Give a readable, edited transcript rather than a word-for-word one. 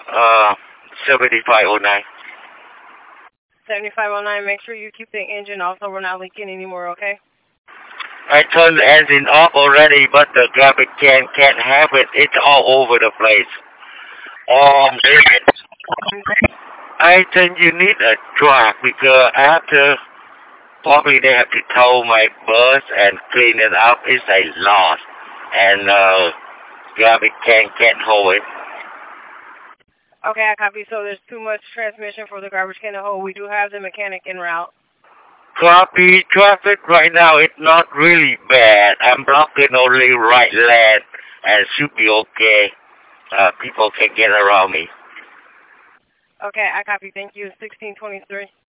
Uh, 7509. 7509, make sure you keep the engine off so we're not leaking anymore, okay? I turned the engine off already, but the garbage can can't have it. It's all over the place. I think you need a truck because after probably they have to tow my bus and clean it up. It's a loss, and garbage can can't hold it. Okay, I copy. So there's too much transmission for the garbage can to hold. We do have the mechanic en route. Copy. Traffic right now is not really bad. I'm blocking only right lane and should be okay. People can get around me. Okay, I copy. Thank you. 1623.